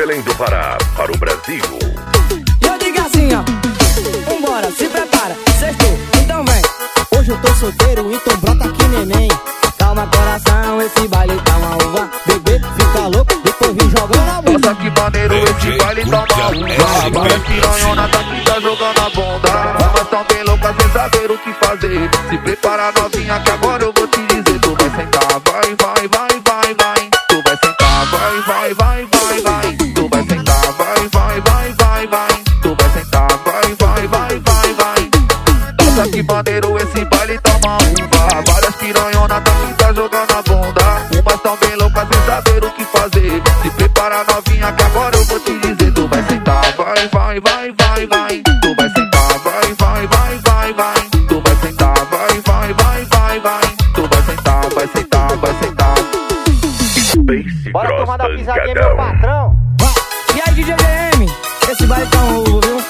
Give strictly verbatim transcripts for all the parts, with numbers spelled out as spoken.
Belém do Pará para o Brasil. E eu digo assim, ó, vambora, se prepara, sextou, então vem. Hoje eu tô solteiro, então brota aqui, neném. Calma, coração, esse baile tá uma uva. Bebê, fica louco, depois vem jogando a bunda. Nossa, que maneiro, esse baile tá uma uva. Várias piranhona tá aqui, tá jogando a bunda. Elas tão bem loucas sem saber o que fazer. Se prepara, novinha, que agora eu vou te dizer. Tu vai sentar, vai, vai, vai, vai, vai. Tu vai sentar, vai, vai, vai, vai, vai. Tu vai sentar, vai, vai, vai, vai, vai. Tu vai sentar, vai, vai, vai, vai, vai. Nossa, que maneiro, esse baile tá uma uva. Várias piranhona tá aqui, tá jogando a bunda. Umas tão bem loucas sem saber o que fazer. Se prepara, novinha, que agora eu vou te dizer. Tu vai sentar, vai, vai, vai, vai, vai. Tu vai sentar, vai, vai, vai, vai, vai. Tu vai sentar, vai, vai, vai, vai, vai. Tu vai sentar, vai sentar, vai sentar. Space Bora Cross tomar da pisadinha, Pancadão. meu patrão. E aí, D J G M, esse baile tá um uva, viu?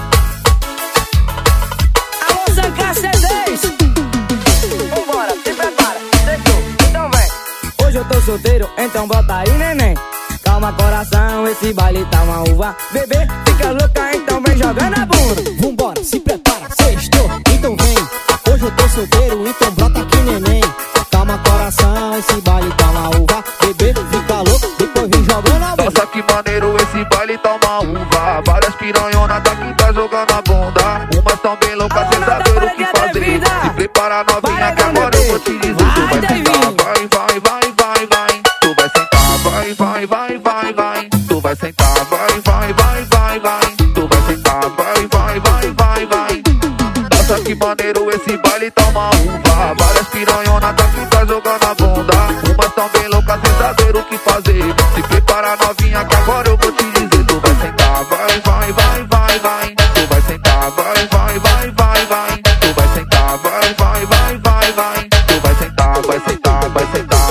Alô, Zancar C Ds. Vambora, se prepara, sextou, então vem. Hoje eu tô solteiro, então bota aí, neném. Calma, coração, esse baile tá uma uva. Bebê, fica louca, então vem jogando a bunda. Vambora, se prepara, sextou, então vem. Hoje eu tô solteiro, então brota aqui, neném. Calma, coração, esse baile tá uma uva. Bebê, fica louco, depois vem jogando a bunda. Nossa, que maneiro, esse baile tá uma uva. Várias piranhona tá aqui, tá jogando a bunda. Umas tão bem loucas sem saber o que fazer. Se prepara, novinha, que agora eu vou te dizer. Tu vai sentar, vai, vai, vai, vai, vai. Tu vai sentar, vai, vai, vai, vai, vai. Tu vai sentar, vai, vai, vai, vai, vai. Tu vai sentar, vai, vai, vai, vai, vai. Nossa, que maneiro, esse baile tá uma uva. Várias piranhona tá aqui, tá jogando a bunda. Umas tão bem loucas sem saber o que fazer. Se prepara, novinha, que agora eu vou te dizer. Tu vai sentar, vai, vai, vai, vai, vai. Tu vai sentar, vai, vai, vai, vai, vai. Tu vai sentar, vai, vai, vai, vai, vai. Tu vai sentar, vai sentar, vai sentar.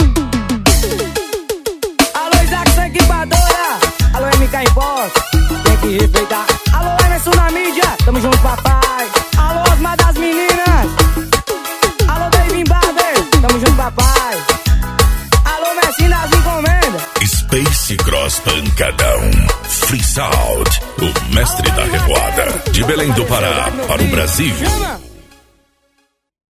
Alô, Isaac, essa equipadora. Alô, M K Imposto, tem que respeitar. Alô, Emerson na mídia, tamo junto, papai. Alô, Osmar das meninas. Alô, David Barber, tamo junto, papai. Alô, Messi das encomendas. Space Cross Pancadão. Free Sound, o mestre da revoada. De Belém do Pará para o Brasil. Chama.